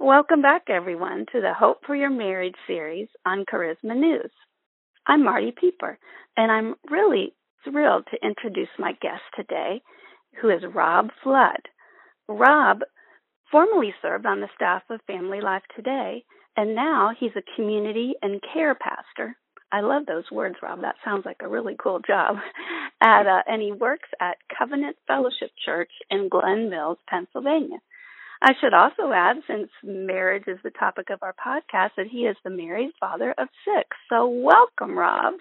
Welcome back, everyone, to the Hope for Your Marriage series on Charisma News. I'm Marty Pieper, and I'm really thrilled to introduce my guest today, who is Rob Flood. Rob formerly served on the staff of Family Life Today, and now he's a community and care pastor. I love those words, Rob. That sounds like a really cool job. And he works at Covenant Fellowship Church in Glen Mills, Pennsylvania. I should also add, since marriage is the topic of our podcast, that he is the married father of 6. So welcome, Rob.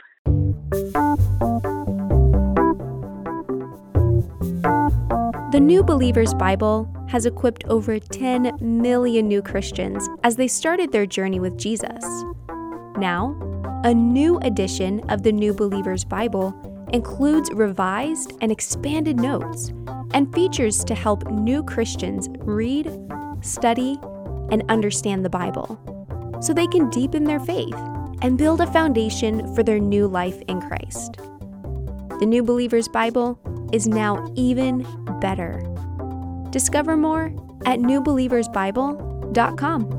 The New Believer's Bible has equipped over 10 million new Christians as they started their journey with Jesus. Now, a new edition of the New Believer's Bible includes revised and expanded notes and features to help new Christians read, study, and understand the Bible so they can deepen their faith and build a foundation for their new life in Christ. The New Believer's Bible is now even better. Discover more at newbelieversbible.com.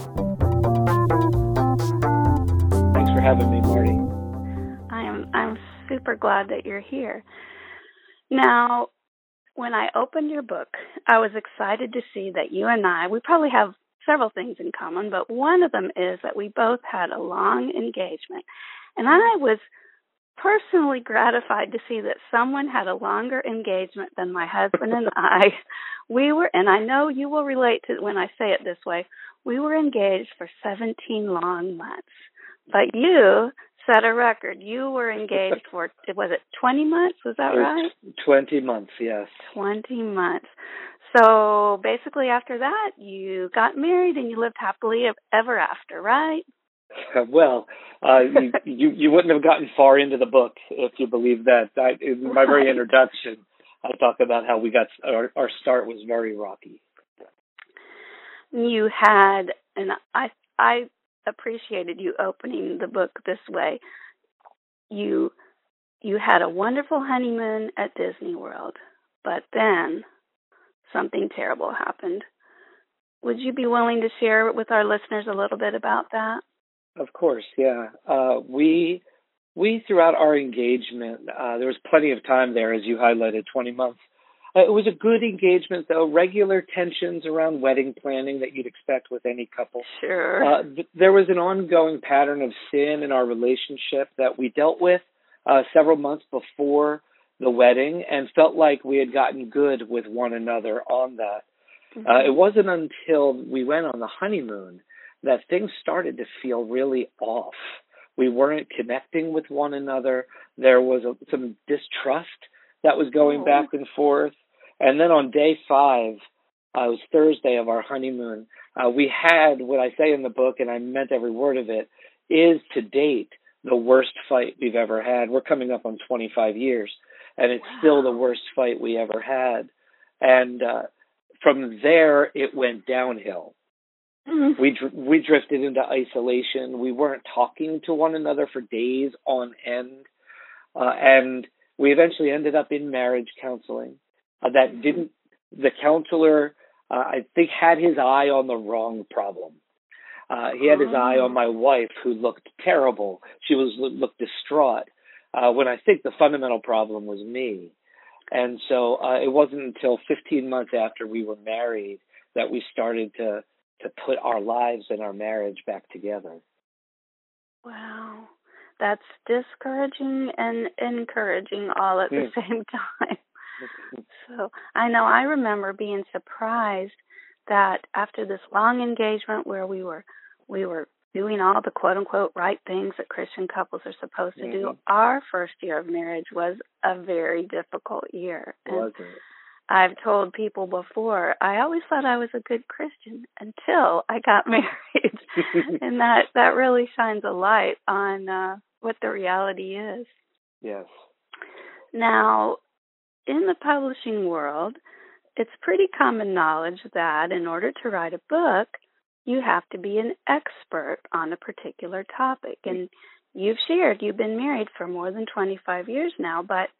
Thanks for having me, Marty. I'm super glad that you're here. Now, when I opened your book, I was excited to see that you and we probably have several things in common, but one of them is that we both had a long engagement. And I was personally gratified to see that someone had a longer engagement than my husband and I. And I know you will relate to when I say it this way, we were engaged for 17 long months. But you set a record. You were engaged for, was it 20 months? Was that right? 20 months, yes. 20 months. So basically after that, you got married and you lived happily ever after, right? Well, you wouldn't have gotten far into the book if you believe that. In my very introduction, I talk about how we got our start was very rocky. You had, and I appreciated you opening the book this way. You had a wonderful honeymoon at Disney World, but then something terrible happened. Would you be willing to share with our listeners a little bit about that? Of course, yeah. We throughout our engagement, there was plenty of time there, as you highlighted, 20 months. It was a good engagement, though. Regular tensions around wedding planning that you'd expect with any couple. Sure. There was an ongoing pattern of sin in our relationship that we dealt with several months before the wedding and felt like we had gotten good with one another on that. Mm-hmm. It wasn't until we went on the honeymoon that things started to feel really off. We weren't connecting with one another. There was some distrust that was going back and forth. And then on day 5, it was Thursday of our honeymoon, we had what I say in the book, and I meant every word of it, is to date the worst fight we've ever had. We're coming up on 25 years, and it's still the worst fight we ever had. And from there, it went downhill. Mm-hmm. We drifted into isolation. We weren't talking to one another for days on end. And we eventually ended up in marriage counseling. The counselor, I think, had his eye on the wrong problem. He had his eye on my wife, who looked terrible. She looked distraught, when I think the fundamental problem was me. And so it wasn't until 15 months after we were married that we started to put our lives and our marriage back together. Wow. That's discouraging and encouraging all at the same time. So I remember being surprised that after this long engagement where we were doing all the quote unquote right things that Christian couples are supposed to do, our first year of marriage was a very difficult year. Was it? I've told people before, I always thought I was a good Christian until I got married. And that really shines a light on what the reality is. Yes. Now, in the publishing world, it's pretty common knowledge that in order to write a book, you have to be an expert on a particular topic. And you've shared you've been married for more than 25 years now, but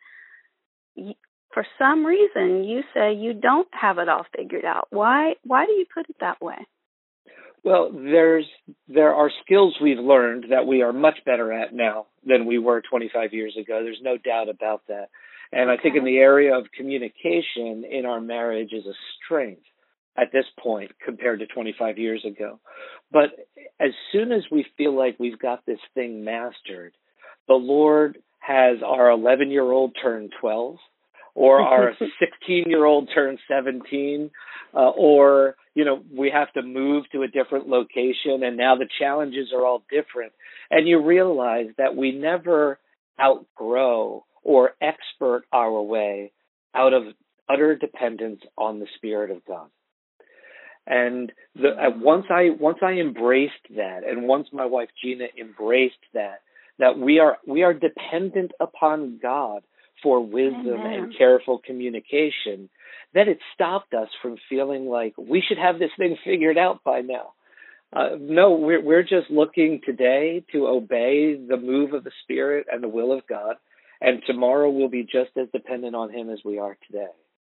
for some reason you say you don't have it all figured out. Why do you put it that way? Well, there are skills we've learned that we are much better at now than we were 25 years ago. There's no doubt about that. And I think in the area of communication in our marriage is a strength at this point compared to 25 years ago. But as soon as we feel like we've got this thing mastered, the Lord has our 11-year-old turn 12, or our 16-year-old turn 17, or, we have to move to a different location, and now the challenges are all different. And you realize that we never outgrow or expert our way out of utter dependence on the Spirit of God. And once I embraced that, and once my wife Gina embraced that we are dependent upon God for wisdom and careful communication, then it stopped us from feeling like we should have this thing figured out by now. No, we're just looking today to obey the move of the Spirit and the will of God, and tomorrow we'll be just as dependent on Him as we are today.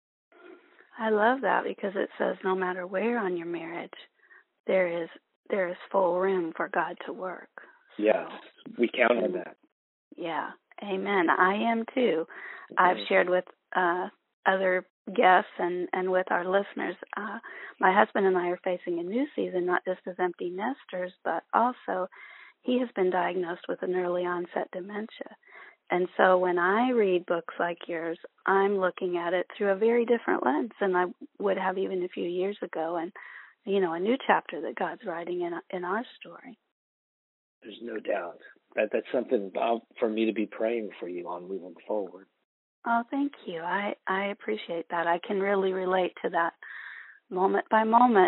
I love that, because it says no matter where on your marriage, there is full room for God to work. Yes, we count on that. Yeah, amen. I am too. I've shared with other guests and with our listeners, my husband and I are facing a new season, not just as empty nesters, but also he has been diagnosed with an early onset dementia. And so when I read books like yours, I'm looking at it through a very different lens than I would have even a few years ago, and, a new chapter that God's writing in our story. There's no doubt. That's something for me to be praying for you on moving forward. Oh, thank you. I appreciate that. I can really relate to that moment by moment,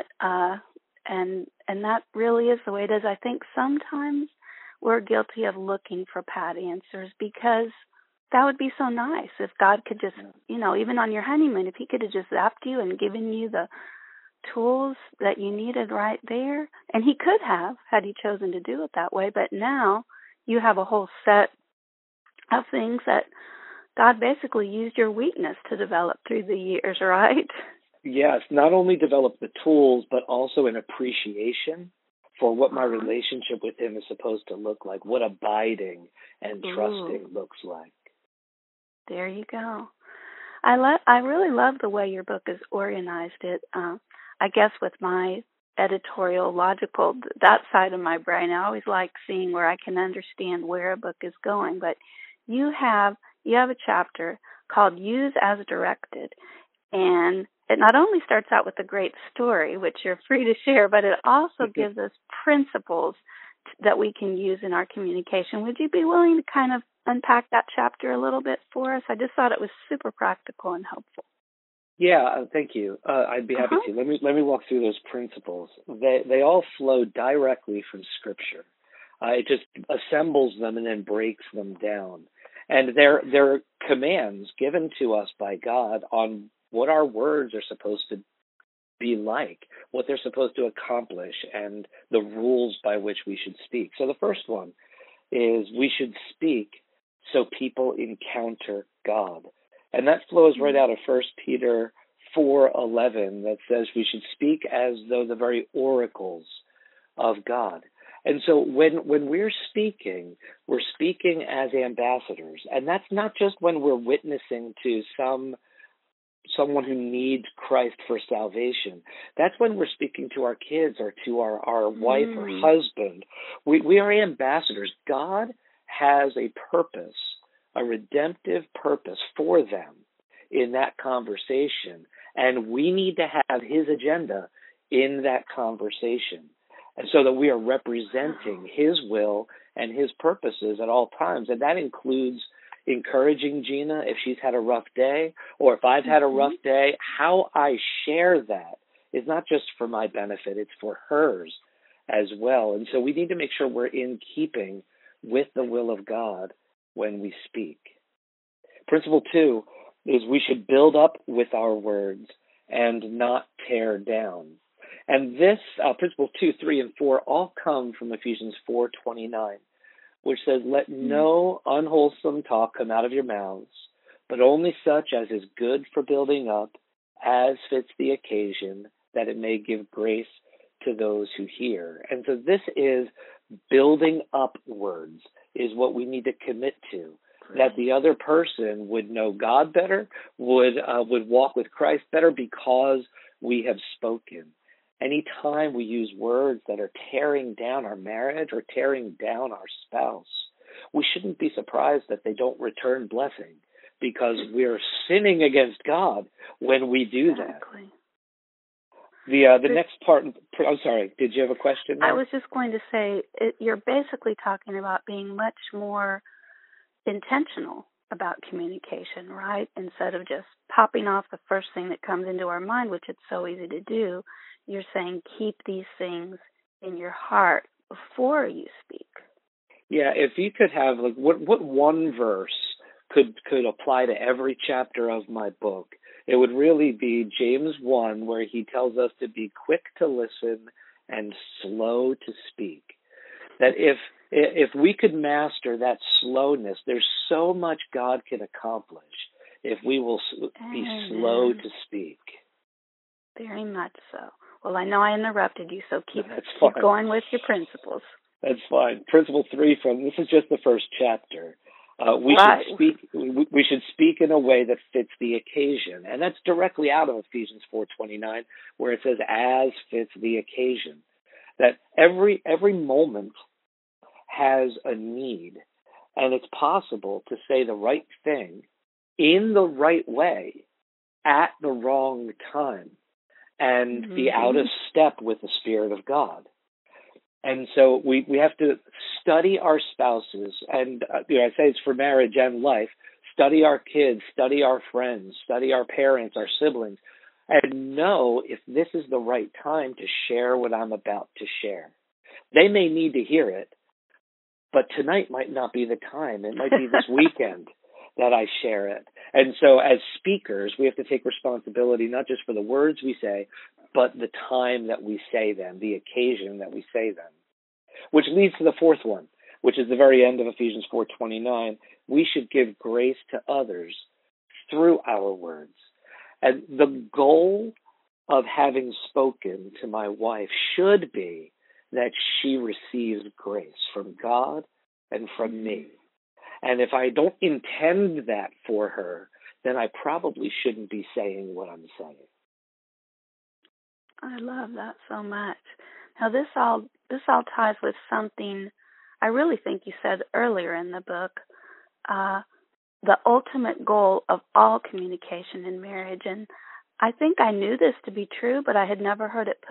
and that really is the way it is. I think sometimes we're guilty of looking for pat answers, because that would be so nice if God could just, even on your honeymoon, if He could have just zapped you and given you the tools that you needed right there. And He could have, had He chosen to do it that way. But now you have a whole set of things that God basically used your weakness to develop through the years, right? Yes, not only develop the tools, but also an appreciation for what my relationship with Him is supposed to look like, what abiding and trusting looks like. There you go. I really love the way your book is organized. I guess with my editorial, logical, that side of my brain, I always like seeing where I can understand where a book is going. But you have a chapter called Use as Directed, and it not only starts out with a great story, which you're free to share, but it also gives us principles that we can use in our communication. Would you be willing to kind of unpack that chapter a little bit for us? I just thought it was super practical and helpful. Yeah, thank you. I'd be happy to. Let me walk through those principles. They all flow directly from Scripture. It just assembles them and then breaks them down. And they're commands given to us by God on what our words are supposed to be like, what they're supposed to accomplish, and the rules by which we should speak. So the first one is we should speak so people encounter God. And that flows right out of 1 Peter 4:11 that says we should speak as though the very oracles of God. And so when we're speaking as ambassadors. And that's not just when we're witnessing to someone who needs Christ for salvation. That's when we're speaking to our kids or to our wife or husband. We are ambassadors. God has a purpose, a redemptive purpose for them in that conversation. And we need to have His agenda in that conversation. And so that we are representing His will and His purposes at all times. And that includes encouraging Gina if she's had a rough day, or if I've had a rough day. How I share that is not just for my benefit, it's for hers as well. And so we need to make sure we're in keeping with the will of God when we speak. Principle 2 is we should build up with our words and not tear down. And this, principle 2, 3, and 4 all come from Ephesians 4:29, which says, let no unwholesome talk come out of your mouths, but only such as is good for building up, as fits the occasion, that it may give grace to those who hear. And so this is building up words, is what we need to commit to. That the other person would know God better, would walk with Christ better because we have spoken. Anytime we use words that are tearing down our marriage or tearing down our spouse, we shouldn't be surprised that they don't return blessing, because we're sinning against God when we do that. Exactly. The next part, I'm sorry, did you have a question there? I was just going to say, you're basically talking about being much more intentional about communication, right? Instead of just popping off the first thing that comes into our mind, which it's so easy to do, you're saying keep these things in your heart before you speak. Yeah, if you could have, like, what one verse could apply to every chapter of my book, it would really be James 1, where he tells us to be quick to listen and slow to speak. That if we could master that slowness, there's so much God can accomplish if we will be slow to speak. Very much so. Well, I know I interrupted you, so keep going with your principles. That's fine. Principle 3 this is just the first chapter. We should speak in a way that fits the occasion, and that's directly out of Ephesians 4:29, where it says, "As fits the occasion." That every moment has a need, and it's possible to say the right thing in the right way at the wrong time and be out of step with the Spirit of God. And so we have to study our spouses, and I say it's for marriage and life. Study our kids, study our friends, study our parents, our siblings, and know if this is the right time to share what I'm about to share. They may need to hear it, but tonight might not be the time. It might be this weekend that I share it. And so as speakers, we have to take responsibility not just for the words we say, but the time that we say them, the occasion that we say them. Which leads to the fourth one, which is the very end of Ephesians 4:29. We should give grace to others through our words. And the goal of having spoken to my wife should be that she receives grace from God and from me. And if I don't intend that for her, then I probably shouldn't be saying what I'm saying. I love that so much. Now, this all ties with something I really think you said earlier in the book, the ultimate goal of all communication in marriage. And I think I knew this to be true, but I had never heard it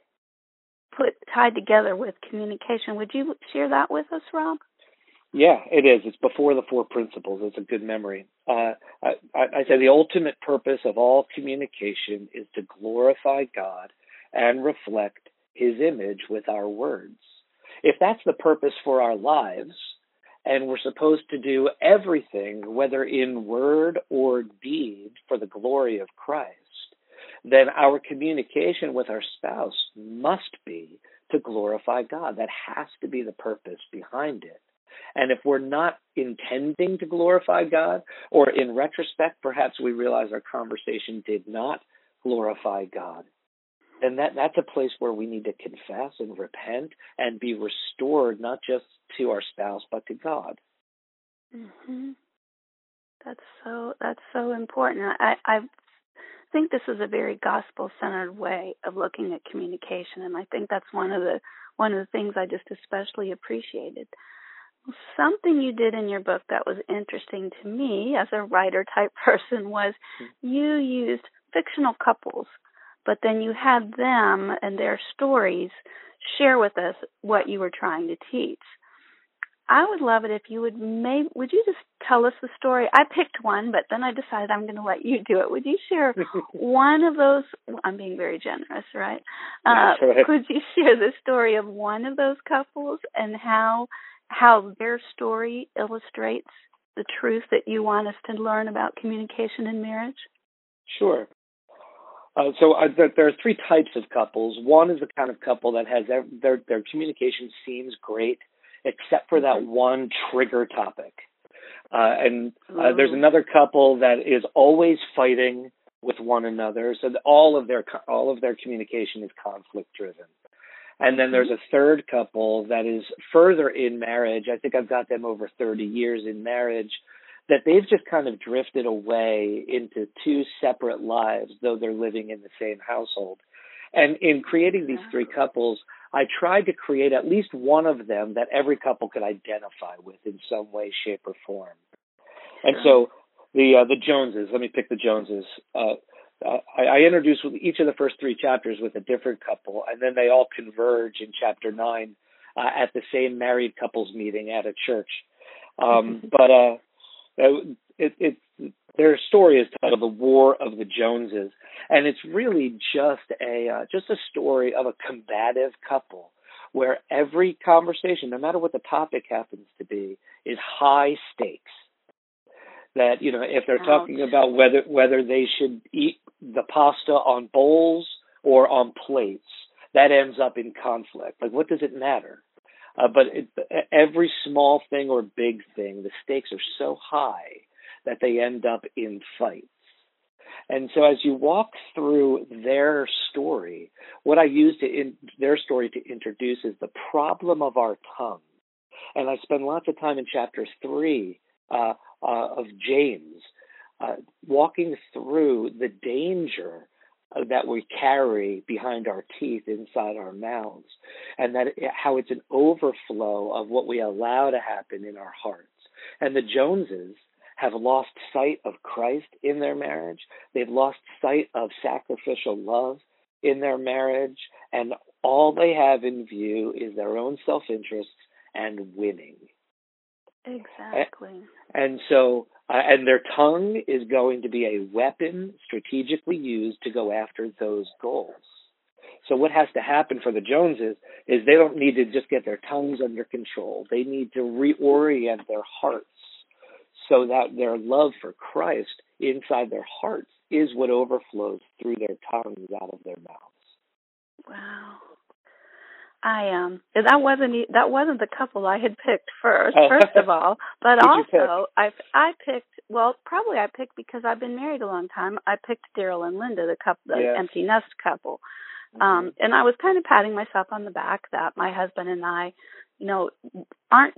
tied together with communication. Would you share that with us, Rob? Yeah, it is. It's before the four principles. It's a good memory. I say the ultimate purpose of all communication is to glorify God and reflect His image with our words. If that's the purpose for our lives, and we're supposed to do everything, whether in word or deed, for the glory of Christ, then our communication with our spouse must be to glorify God. That has to be the purpose behind it. And if we're not intending to glorify God, or in retrospect, perhaps we realize our conversation did not glorify God, then that's a place where we need to confess and repent and be restored, not just to our spouse, but to God. Mm-hmm. That's so important. I think this is a very gospel-centered way of looking at communication, and I think that's one of the things I just especially appreciated. Something you did in your book that was interesting to me as a writer-type person was you used fictional couples, but then you had them and their stories share with us what you were trying to teach. I would love it if you would you just tell us the story? I picked one, but then I decided I'm going to let you do it. Would you share one of those? I'm being very generous, right? That's right. Could you share the story of one of those couples and how their story illustrates the truth that you want us to learn about communication in marriage? Sure. There are three types of couples. One is the kind of couple that has their communication seems great, except for that one trigger topic. There's another couple that is always fighting with one another, so that all of their communication is conflict driven. And then there's a third couple that is further in marriage. I think I've got them over 30 years in marriage, that they've just kind of drifted away into two separate lives, though they're living in the same household. And in creating these three couples, I tried to create at least one of them that every couple could identify with in some way, shape, or form. And so the Joneses, let me pick the Joneses. I introduced each of the first three chapters with a different couple, and then they all converge in chapter 9 at the same married couples meeting at a church. Their story is titled "The War of the Joneses," and it's really just a story of a combative couple where every conversation, no matter what the topic happens to be, is high stakes. That, if they're talking about whether they should eat the pasta on bowls or on plates, that ends up in conflict. Like, what does it matter? But every small thing or big thing, the stakes are so high that they end up in fights. And so as you walk through their story, what I used their story to introduce is the problem of our tongue. And I spend lots of time in chapter 3 of James, walking through the danger that we carry behind our teeth inside our mouths, and how it's an overflow of what we allow to happen in our hearts. And the Joneses have lost sight of Christ in their marriage. They've lost sight of sacrificial love in their marriage, and all they have in view is their own self-interest and winning. Exactly. And so, and their tongue is going to be a weapon strategically used to go after those goals. So what has to happen for the Joneses is they don't need to just get their tongues under control. They need to reorient their hearts so that their love for Christ inside their hearts is what overflows through their tongues out of their mouths. Wow. That wasn't the couple I had picked first of all, but also I picked because I've been married a long time. I picked Daryl and Linda, the empty nest couple. And I was kind of patting myself on the back that my husband and I, aren't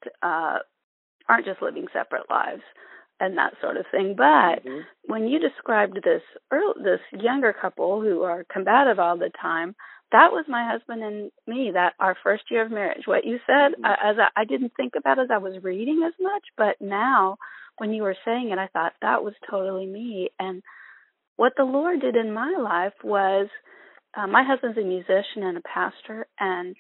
just living separate lives and that sort of thing. But when you described this younger couple who are combative all the time, that was my husband and me, that our first year of marriage. What you said, I didn't think about as I was reading as much, but now when you were saying it, I thought that was totally me. And what the Lord did in my life was, my husband's a musician and a pastor, and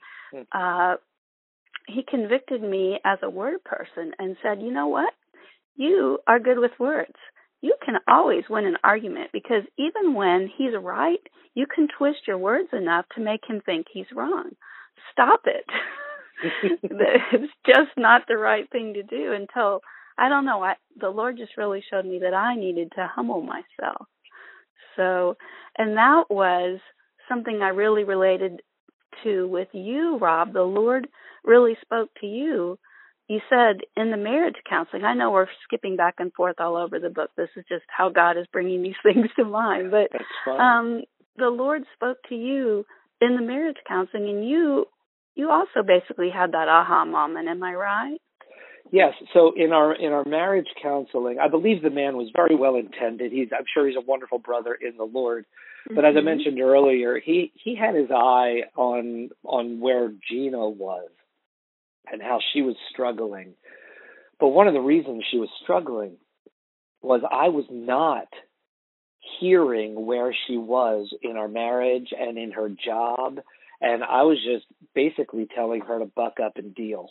he convicted me as a word person and said, you know what? You are good with words. You can always win an argument, because even when he's right, you can twist your words enough to make him think he's wrong. Stop it. It's just not the right thing to do until, the Lord just really showed me that I needed to humble myself. So, and that was something I really related to with you, Rob. The Lord really spoke to you. You said in the marriage counseling, I know we're skipping back and forth all over the book. This is just how God is bringing these things to mind. But the Lord spoke to you in the marriage counseling, and you also basically had that aha moment. Am I right? Yes. So in our marriage counseling, I believe the man was very well intended. I'm sure he's a wonderful brother in the Lord. But as I mentioned earlier, he had his eye on where Gina was and how she was struggling. But one of the reasons she was struggling was I was not hearing where she was in our marriage and in her job, and I was just basically telling her to buck up and deal.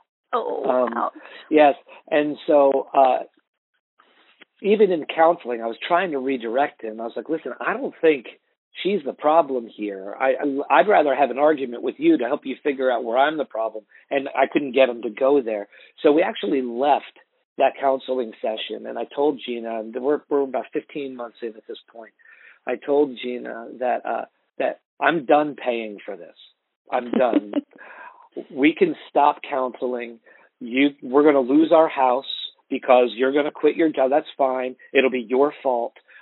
Yes. And so even in counseling, I was trying to redirect him. I was like, listen, I don't think she's the problem here. I'd rather have an argument with you to help you figure out where I'm the problem. And I couldn't get him to go there. So we actually left that counseling session. And I told Gina, and we're about 15 months in at this point, I told Gina that I'm done paying for this. I'm done. We can stop counseling. We're going to lose our house because you're going to quit your job. That's fine. It'll be your fault.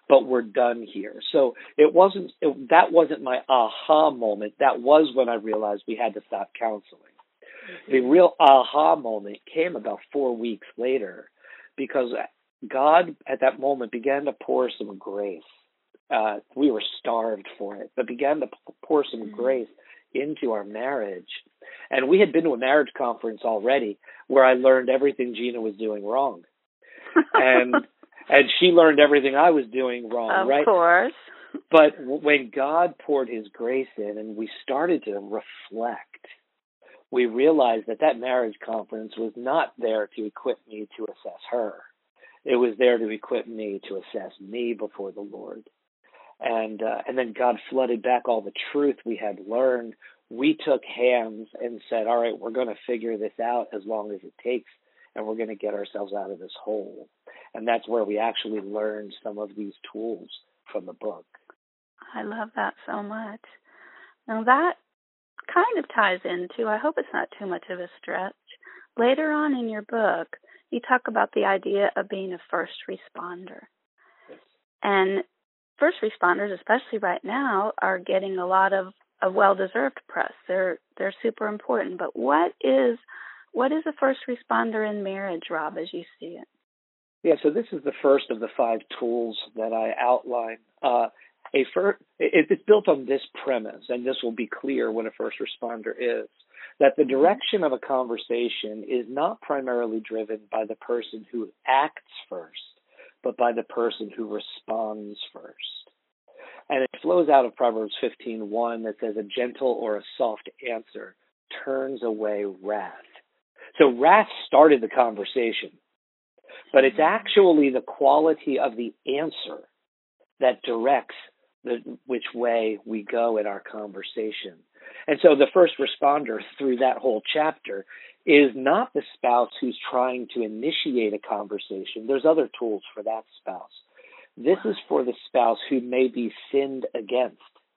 but we're done here. So that wasn't my aha moment. That was when I realized we had to stop counseling. The real aha moment came about 4 weeks later, because God at that moment began to pour some grace. We were starved for it, but began to pour some grace into our marriage. And we had been to a marriage conference already where I learned everything Gina was doing wrong. And she learned everything I was doing wrong, right? Of course. But when God poured his grace in and we started to reflect, we realized that marriage conference was not there to equip me to assess her. It was there to equip me to assess me before the Lord. And then God flooded back all the truth we had learned. We took hands and said, all right, we're going to figure this out as long as it takes, and we're going to get ourselves out of this hole. And that's where we actually learned some of these tools from the book. I love that so much. Now that kind of ties into, I hope it's not too much of a stretch, later on in your book, you talk about the idea of being a first responder. Yes. And first responders, especially right now, are getting a lot of well-deserved press. They're super important. But what is a first responder in marriage, Rob, as you see it? Yeah, so this is the first of the 5 tools that I outline. It's built on this premise, and this will be clear what a first responder is, that the direction of a conversation is not primarily driven by the person who acts first, but by the person who responds first. And it flows out of Proverbs 15:1 that says, a gentle or a soft answer turns away wrath. So wrath started the conversation, but it's actually the quality of the answer that directs which way we go in our conversation. And so the first responder through that whole chapter is not the spouse who's trying to initiate a conversation. There's other tools for that spouse. This is for the spouse who may be sinned against.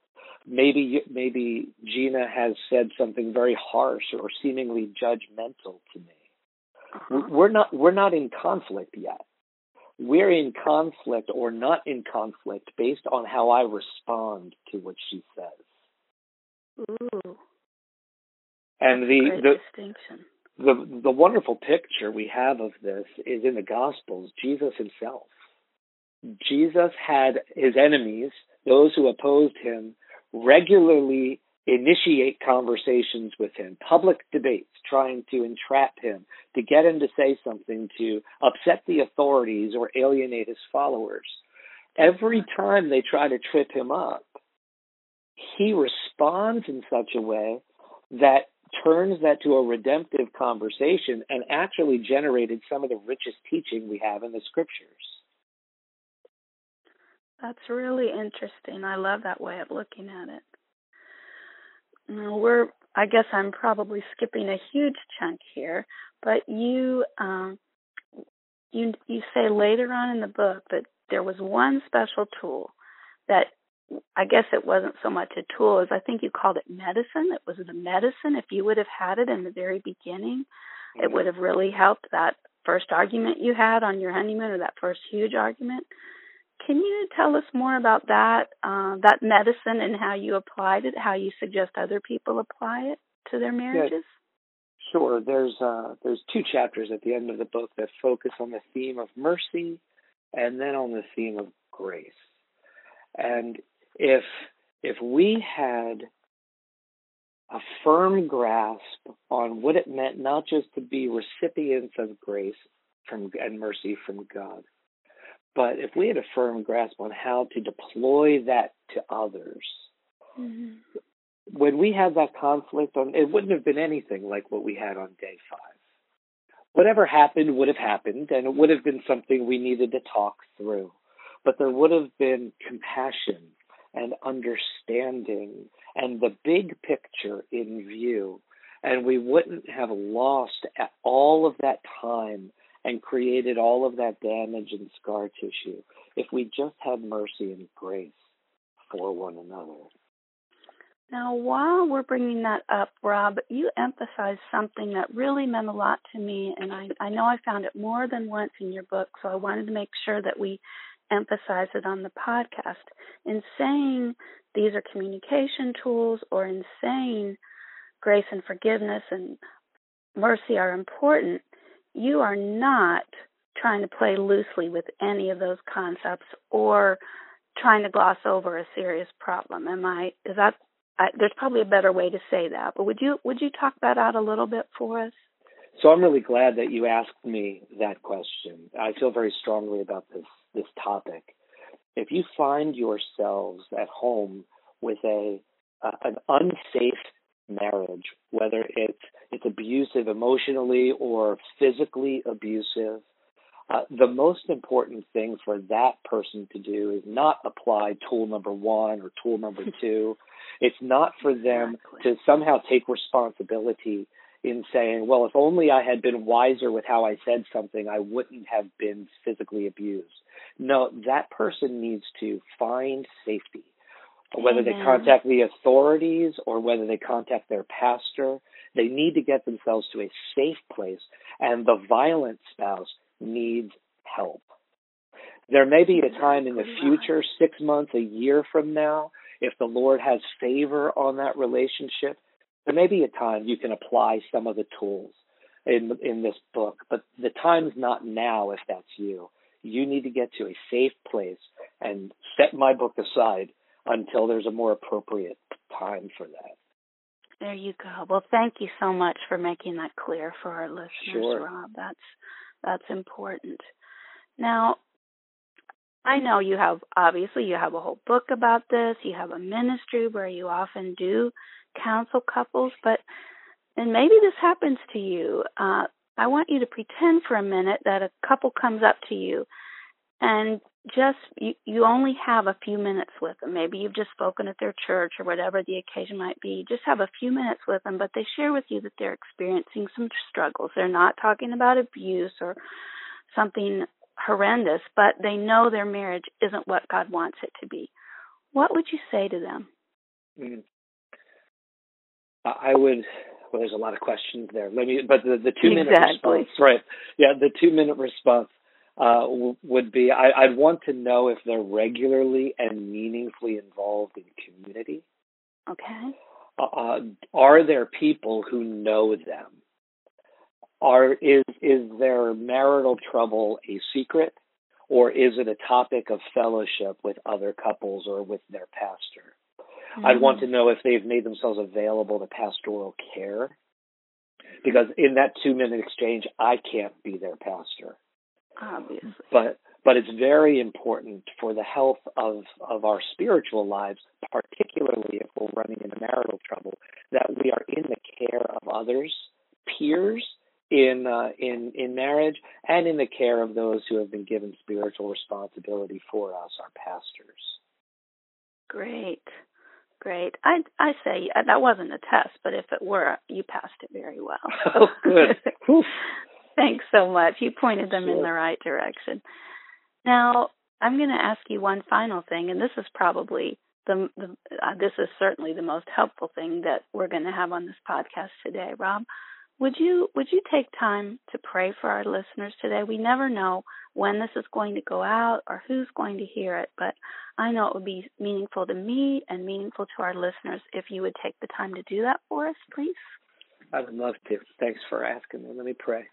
Maybe Gina has said something very harsh or seemingly judgmental to me. We're not in conflict yet. We're in conflict or not in conflict based on how I respond to what she says. Ooh. And the distinction. The wonderful picture we have of this is in the Gospels, Jesus himself. Jesus had his enemies, those who opposed him, regularly initiate conversations with him, public debates, trying to entrap him, to get him to say something to upset the authorities or alienate his followers. Every time they try to trip him up, he responds in such a way that turns that to a redemptive conversation and actually generated some of the richest teaching we have in the scriptures. That's really interesting. I love that way of looking at it. I guess I'm probably skipping a huge chunk here, but you say later on in the book that there was one special tool that, I guess it wasn't so much a tool as I think you called it medicine. It was the medicine. If you would have had it in the very beginning, it would have really helped that first argument you had on your honeymoon, or that first huge argument. Can you tell us more about that medicine and how you applied it, how you suggest other people apply it to their marriages? Yeah, sure. There's 2 chapters at the end of the book that focus on the theme of mercy and then on the theme of grace. And if we had a firm grasp on what it meant not just to be recipients of grace and mercy from God, but if we had a firm grasp on how to deploy that to others, when we had that conflict, it wouldn't have been anything like what we had on day 5. Whatever happened would have happened, and it would have been something we needed to talk through. But there would have been compassion and understanding and the big picture in view, and we wouldn't have lost all of that time and created all of that damage and scar tissue if we just had mercy and grace for one another. Now, while we're bringing that up, Rob, you emphasized something that really meant a lot to me, and I know I found it more than once in your book, so I wanted to make sure that we emphasize it on the podcast. In saying these are communication tools, or in saying grace and forgiveness and mercy are important, you are not trying to play loosely with any of those concepts or trying to gloss over a serious problem. There's probably a better way to say that, but would you talk that out a little bit for us? So I'm really glad that you asked me that question. I feel very strongly about this topic. If you find yourselves at home with an unsafe marriage, whether it's abusive emotionally or physically abusive, the most important thing for that person to do is not apply tool number 1 or tool number 2. It's not for them to somehow take responsibility in saying, well, if only I had been wiser with how I said something, I wouldn't have been physically abused. No, that person needs to find safety. Whether they contact the authorities or whether they contact their pastor, they need to get themselves to a safe place, and the violent spouse needs help. There may be a time in the future, 6 months, a year from now, if the Lord has favor on that relationship, there may be a time you can apply some of the tools in this book, but the time's not now if that's you. You need to get to a safe place and set my book aside until there's a more appropriate time for that. There you go. Well, thank you so much for making that clear for our listeners, Sure. Rob. That's important. Now, I know you have a whole book about this. You have a ministry where you often do counsel couples, and maybe this happens to you. I want you to pretend for a minute that a couple comes up to you and just you only have a few minutes with them. Maybe you've just spoken at their church or whatever the occasion might be. You just have a few minutes with them, but they share with you that they're experiencing some struggles. They're not talking about abuse or something horrendous, but they know their marriage isn't what God wants it to be. What would you say to them? I would. Well, there's a lot of questions there. But the 2-minute response, right? Yeah, the 2-minute response would be: I'd want to know if they're regularly and meaningfully involved in community. Okay. Are there people who know them? Is their marital trouble a secret, or is it a topic of fellowship with other couples or with their pastor? Mm-hmm. I'd want to know if they've made themselves available to pastoral care, because in that 2-minute exchange, I can't be their pastor. Obviously. But it's very important for the health of our spiritual lives, particularly if we're running into marital trouble, that we are in the care of others, peers, in marriage, and in the care of those who have been given spiritual responsibility for us, our pastors. Great. I say that wasn't a test, but if it were, you passed it very well. Oh, good. Thanks so much. You pointed them Sure. in the right direction. Now, I'm going to ask you one final thing, and this is probably this is certainly the most helpful thing that we're going to have on this podcast today, Rob. Would you take time to pray for our listeners today? We never know when this is going to go out or who's going to hear it, but I know it would be meaningful to me and meaningful to our listeners if you would take the time to do that for us, please. I would love to. Thanks for asking me. Let me pray.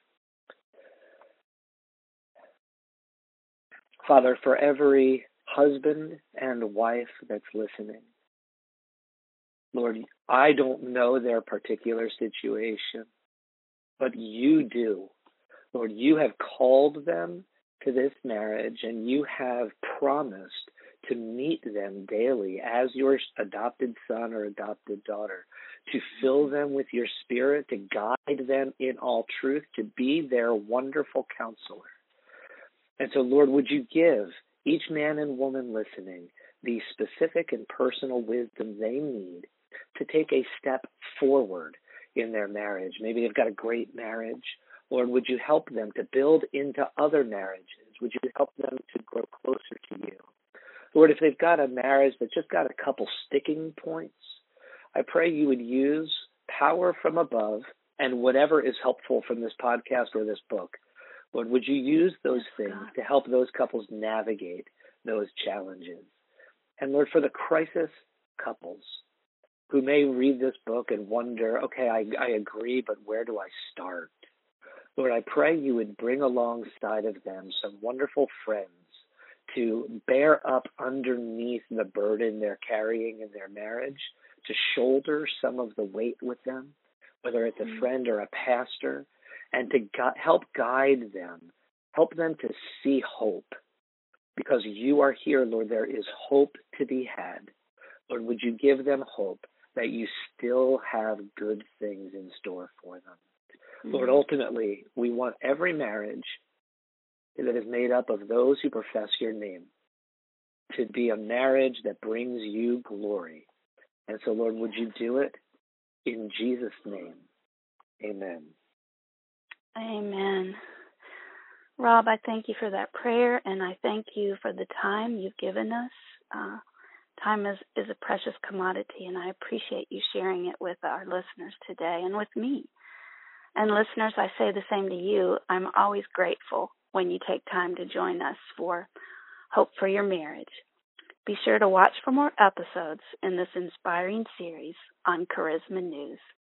Father, for every husband and wife that's listening, Lord, I don't know their particular situation, but you do. Lord, you have called them to this marriage, and you have promised to meet them daily as your adopted son or adopted daughter, to fill them with your Spirit, to guide them in all truth, to be their wonderful counselor. And so, Lord, would you give each man and woman listening the specific and personal wisdom they need to take a step forward in their marriage? Maybe they've got a great marriage. Lord, would you help them to build into other marriages? Would you help them to grow closer to you? Lord, if they've got a marriage that's just got a couple sticking points, I pray you would use power from above and whatever is helpful from this podcast or this book. Lord, would you use those things to help those couples navigate those challenges. And Lord, for the crisis couples who may read this book and wonder, okay, I agree, but where do I start? Lord, I pray you would bring alongside of them some wonderful friends to bear up underneath the burden they're carrying in their marriage, to shoulder some of the weight with them, whether it's a friend or a pastor, and to help guide them, help them to see hope. Because you are here, Lord, there is hope to be had. Lord, would you give them hope that you still have good things in store for them? Lord, ultimately, we want every marriage that is made up of those who profess your name to be a marriage that brings you glory. And so, Lord, would you do it in Jesus' name? Amen. Amen. Rob, I thank you for that prayer, and I thank you for the time you've given us. Time is a precious commodity, and I appreciate you sharing it with our listeners today and with me. And listeners, I say the same to you. I'm always grateful when you take time to join us for Hope for Your Marriage. Be sure to watch for more episodes in this inspiring series on Charisma News.